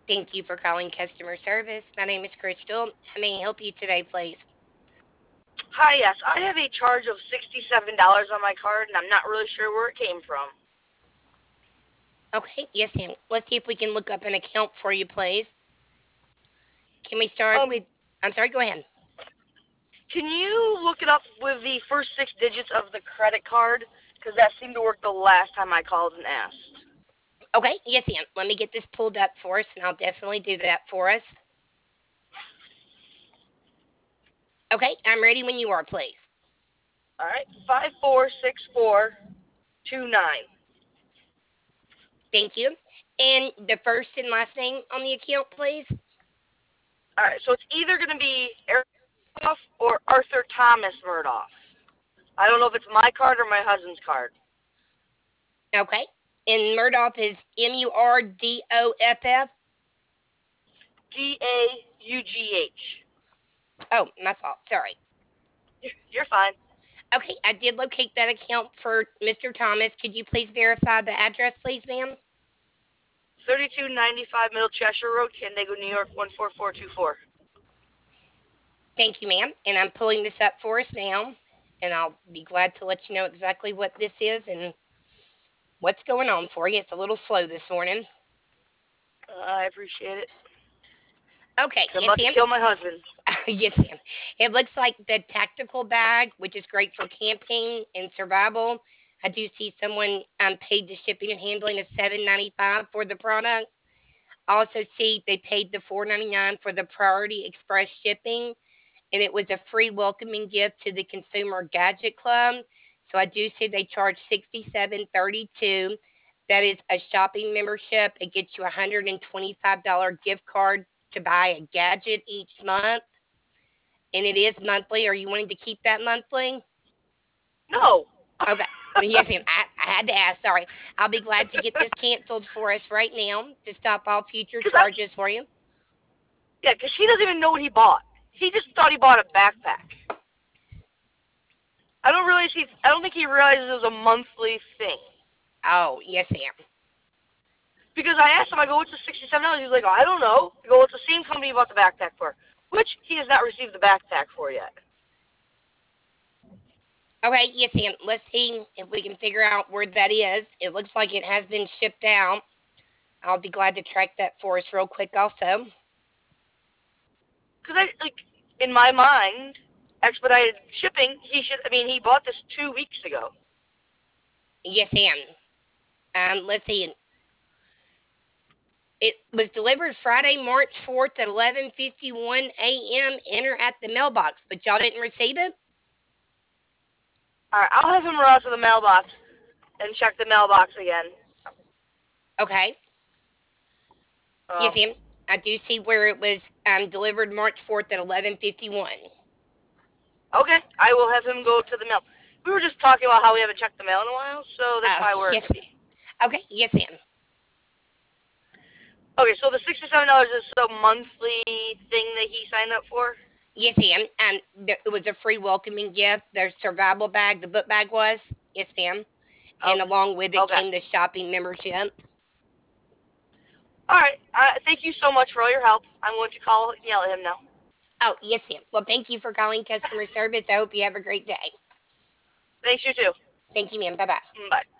Thank you for calling customer service. My name is Crystal. How may I help you today, please? Hi, yes. I have a charge of $67 on my card, and I'm not really sure where it came from. Okay, yes, ma'am. Let's see if we can look up an account for you, please. Can we start Um, with? I'm sorry. Go ahead. can you look it up with the first six digits of the credit card? Because that seemed to work the last time I called and asked. Okay, yes, ma'am. Let me get this pulled up for us, and I'll definitely do that for us. Okay, I'm ready when you are, please. All right, 546429. Thank you. And the first and last name on the account, please. All right, so it's either going to be Eric Murdoff or Arthur Thomas Murdoff. I don't know if it's my card or my husband's card. Okay. And Murdoff is Murdoff. Daughh. Oh, my fault. Sorry. You're fine. Okay, I did locate that account for Mr. Thomas. Could you please verify the address, please, ma'am? 3295 Middle Cheshire Road, Canandaigua, New York 14424. Thank you, ma'am. And I'm pulling this up for us now. And I'll be glad to let you know exactly what this is and what's going on for you. It's a little slow this morning. I appreciate it. Okay, 'Cause I'm yes, about to ma'am. kill my husband. Yes, ma'am. It looks like the tactical bag, which is great for camping and survival. I do see someone paid the shipping and handling of $7.95 for the product. I also see they paid the $4.99 for the Priority Express shipping, and it was a free welcoming gift to the Consumer Gadget Club. So I do see they charge $67.32. That is a shopping membership. It gets you a $125 gift card to buy a gadget each month, and it is monthly. Are you wanting to keep that monthly? No. Okay. Yes, ma'am. I had to ask. Sorry. I'll be glad to get this canceled for us right now to stop all future Cause I, charges for you. yeah, 'cause he doesn't even know what he bought. He just thought he bought a backpack. I don't think he realizes it was a monthly thing. Oh, yes, ma'am. Because I asked him, I go, what's the $67? He's like, oh, I don't know. I go, it's the same company you bought the backpack for, which he has not received the backpack for yet. Okay, yes, ma'am. Let's see if we can figure out where that is. It looks like it has been shipped out. I'll be glad to track that for us real quick, also. Because in my mind, expedited shipping, he bought this 2 weeks ago. Yes, ma'am. Let's see. It was delivered Friday, March 4th at 11:51 a.m. Enter at the mailbox, but y'all didn't receive it? All right, I'll have him run out to the mailbox and check the mailbox again. Okay. Um, Yes, ma'am. I do see where it was delivered March 4th at 11:51. okay, I will have him go to the mail. We were just talking about how we haven't checked the mail in a while, so that's Oh, probably where it yes. could be. Okay, yes, ma'am. Okay, so the $67 is a monthly thing that he signed up for. Yes, ma'am. It was a free welcoming gift. Their survival bag, the book bag was. Yes, ma'am. And Okay, along with it okay. came the shopping membership. All right. Thank you so much for all your help. I'm going to call and yell at him now. Oh, yes, ma'am. Well, thank you for calling customer service. I hope you have a great day. Thanks, you too. Thank you, ma'am. Bye bye. Bye.